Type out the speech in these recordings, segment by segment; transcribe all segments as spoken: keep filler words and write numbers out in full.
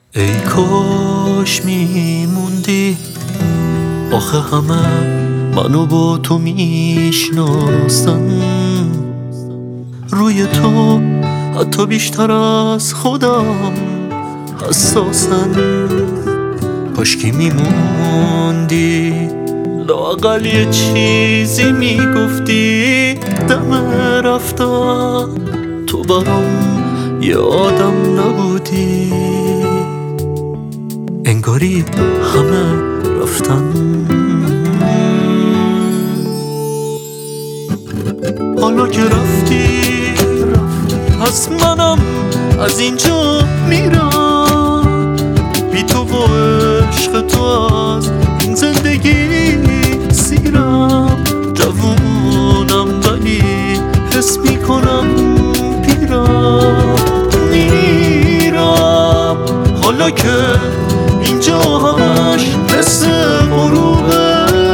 ای کاش میموندی، آخه همه منو با تو میشناسن، روی تو حتی بیشتر از خودم حساسن. کاشکی میموندی، لااقل یه چیزی میگفتی. دم رفتن تو برام یه آدم نبودی، انگاری همه رفتن. حالا که رفتی پس منم از اینجا میرم، بی تو و عشق تو از این زندگی سیرم. جوونم ولی حس میکنم پیرم، میرم. حالا که اینجا همش مثل غروبه،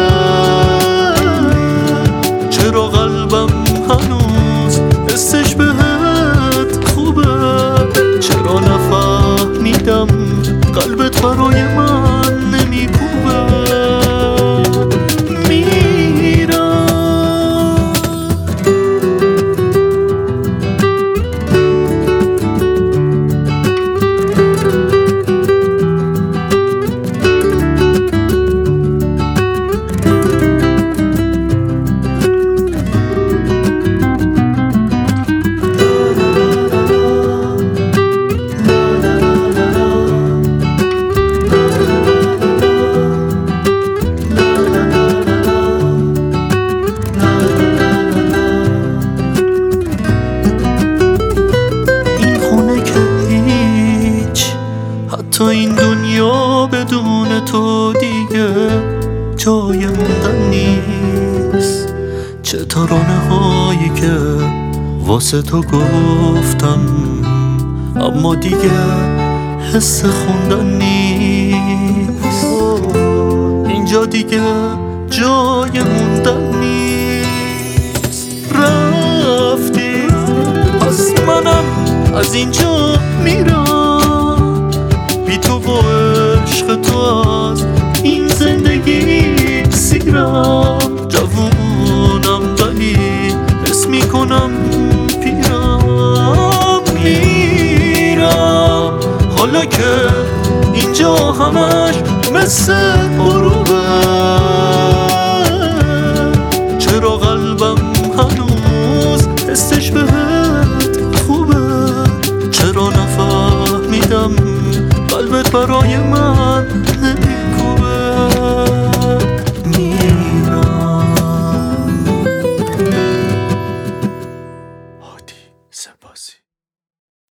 چرا قلبم هنوز حسش بهت خوبه؟ چرا نفهمیدم قلبت برای من نمیکوبه؟ تو این دنیا بدون تو دیگه جای موندن نیست. چه ترانه هایی که واسه تو گفتم، اما دیگه حس خوندن نیست. اینجا دیگه جای موندن نیست. رفتی پس منم از اینجا میرم، بی تو و عشق تو از این زندگی سیرم. جوونم ولی حس میکنم پیرم، میرم. حالا که اینجا همش مثل غروبه، چرا قلبم هنوز حسش بهت خوبه؟ چرا نفهمیدم قلبت برای من